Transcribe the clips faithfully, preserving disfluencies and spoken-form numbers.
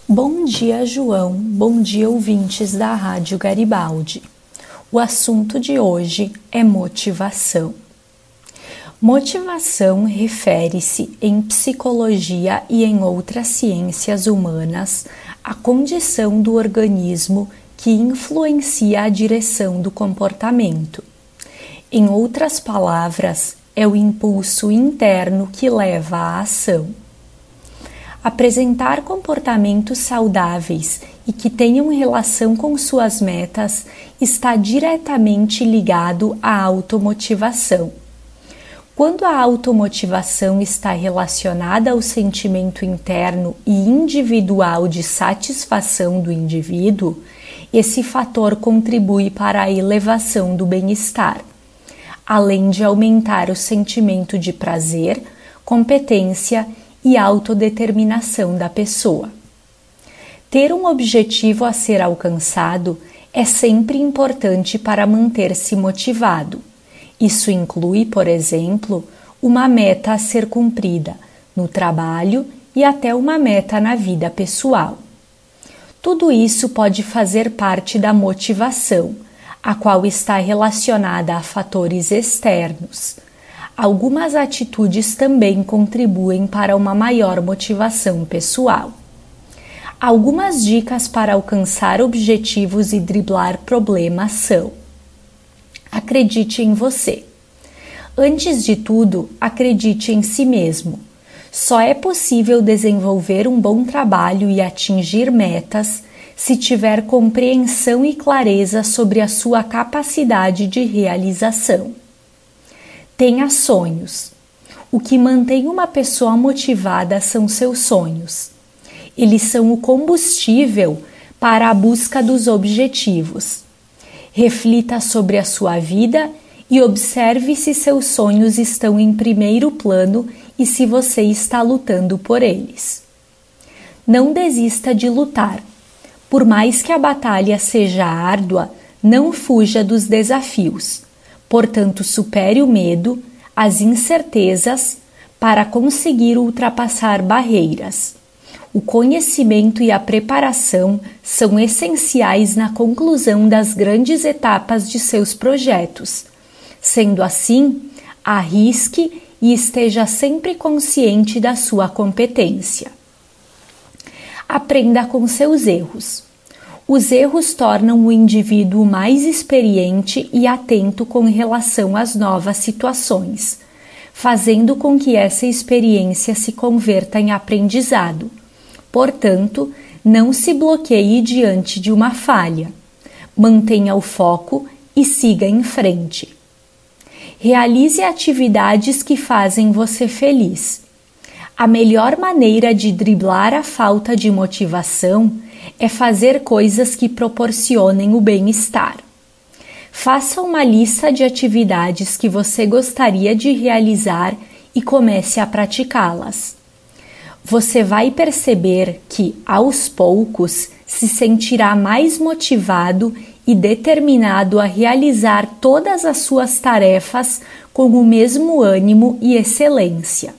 Bom dia, João. Bom dia, ouvintes da Rádio Garibaldi. O assunto de hoje é motivação. Motivação refere-se, em psicologia e em outras ciências humanas, à condição do organismo que influencia a direção do comportamento. Em outras palavras, é o impulso interno que leva à ação. Apresentar comportamentos saudáveis e que tenham relação com suas metas está diretamente ligado à automotivação. Quando a automotivação está relacionada ao sentimento interno e individual de satisfação do indivíduo, esse fator contribui para a elevação do bem-estar, além de aumentar o sentimento de prazer, competência e autodeterminação da pessoa. Ter um objetivo a ser alcançado é sempre importante para manter-se motivado. Isso inclui, por exemplo, uma meta a ser cumprida no trabalho e até uma meta na vida pessoal. Tudo isso pode fazer parte da motivação, a qual está relacionada a fatores externos. Algumas atitudes também contribuem para uma maior motivação pessoal. Algumas dicas para alcançar objetivos e driblar problemas são: acredite em você. Antes de tudo, acredite em si mesmo. Só é possível desenvolver um bom trabalho e atingir metas se tiver compreensão e clareza sobre a sua capacidade de realização. Tenha sonhos. O que mantém uma pessoa motivada são seus sonhos. Eles são o combustível para a busca dos objetivos. Reflita sobre a sua vida e observe se seus sonhos estão em primeiro plano e se você está lutando por eles. Não desista de lutar. Por mais que a batalha seja árdua, não fuja dos desafios. Portanto, supere o medo, as incertezas, para conseguir ultrapassar barreiras. O conhecimento e a preparação são essenciais na conclusão das grandes etapas de seus projetos. Sendo assim, arrisque e esteja sempre consciente da sua competência. Aprenda com seus erros. Os erros tornam o indivíduo mais experiente e atento com relação às novas situações, fazendo com que essa experiência se converta em aprendizado. Portanto, não se bloqueie diante de uma falha. Mantenha o foco e siga em frente. Realize atividades que fazem você feliz. A melhor maneira de driblar a falta de motivação é fazer coisas que proporcionem o bem-estar. Faça uma lista de atividades que você gostaria de realizar e comece a praticá-las. Você vai perceber que, aos poucos, se sentirá mais motivado e determinado a realizar todas as suas tarefas com o mesmo ânimo e excelência.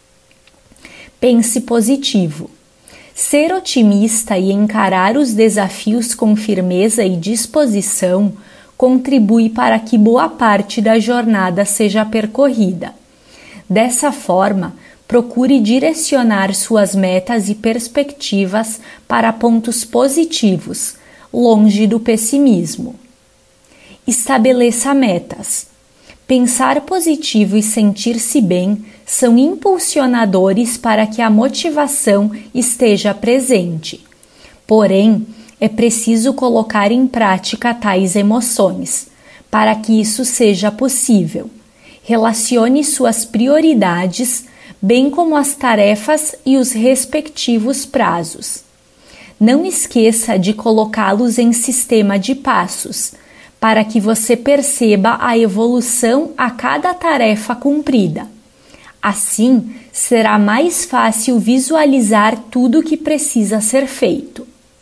Pense positivo. Ser otimista e encarar os desafios com firmeza e disposição contribui para que boa parte da jornada seja percorrida. Dessa forma, procure direcionar suas metas e perspectivas para pontos positivos, longe do pessimismo. Estabeleça metas. Pensar positivo e sentir-se bem são impulsionadores para que a motivação esteja presente. Porém, é preciso colocar em prática tais emoções. Para que isso seja possível, relacione suas prioridades, bem como as tarefas e os respectivos prazos. Não esqueça de colocá-los em sistema de passos, para que você perceba a evolução a cada tarefa cumprida. Assim, será mais fácil visualizar tudo o que precisa ser feito.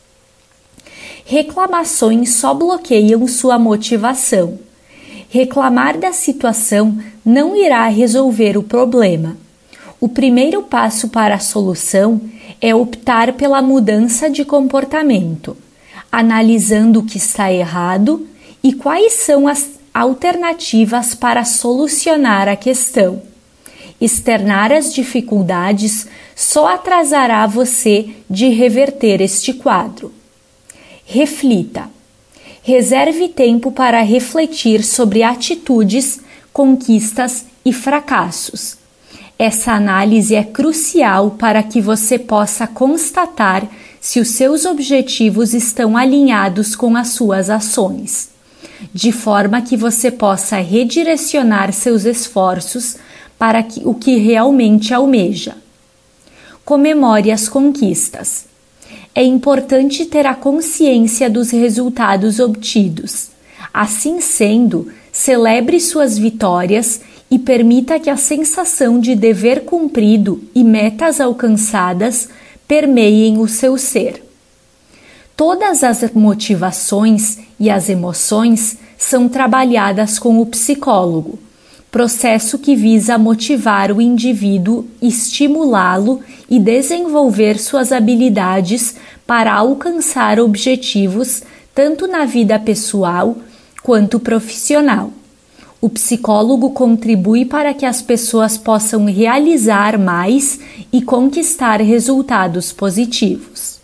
Reclamações só bloqueiam sua motivação. Reclamar da situação não irá resolver o problema. O primeiro passo para a solução é optar pela mudança de comportamento, analisando o que está errado e quais são as alternativas para solucionar a questão. Externar as dificuldades só atrasará você de reverter este quadro. Reflita. Reserve tempo para refletir sobre atitudes, conquistas e fracassos. Essa análise é crucial para que você possa constatar se os seus objetivos estão alinhados com as suas ações, de forma que você possa redirecionar seus esforços para que, o que realmente almeja. Comemore as conquistas. É importante ter a consciência dos resultados obtidos. Assim sendo, celebre suas vitórias e permita que a sensação de dever cumprido e metas alcançadas permeiem o seu ser. Todas as motivações e as emoções são trabalhadas com o psicólogo, processo que visa motivar o indivíduo, estimulá-lo e desenvolver suas habilidades para alcançar objetivos tanto na vida pessoal quanto profissional. O psicólogo contribui para que as pessoas possam realizar mais e conquistar resultados positivos.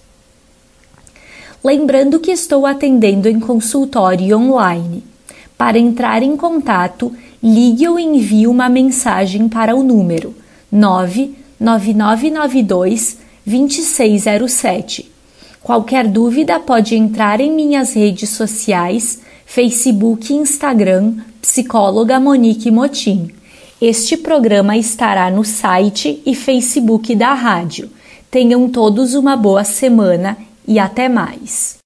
Lembrando que estou atendendo em consultório online. Para entrar em contato, ligue ou envie uma mensagem para o número nove nove nove nove dois, dois seis zero sete. Qualquer dúvida pode entrar em minhas redes sociais, Facebook e Instagram, Psicóloga Monique Motim. Este programa estará no site e Facebook da rádio. Tenham todos uma boa semana e até mais.